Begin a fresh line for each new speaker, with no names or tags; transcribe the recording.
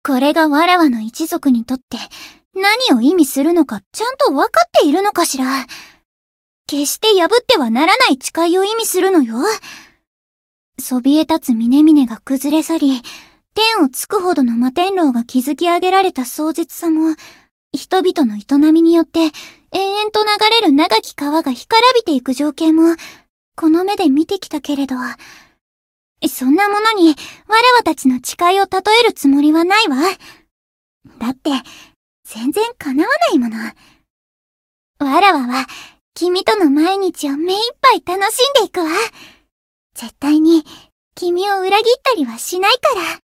これがわらわの一族にとって何を意味するのかちゃんとわかっているのかしら。決して破ってはならない誓いを意味するのよ。そびえ立つ峰々が崩れ去り、天をつくほどの摩天楼が築き上げられた壮絶さも、人々の営みによって延々と流れる長き川が干からびていく情景も、この目で見てきたけれど、そんなものにわらわたちの誓いを例えるつもりはないわ。だって、全然叶わないもの。わらわは、君との毎日を目いっぱい楽しんでいくわ。絶対に、君を裏切ったりはしないから。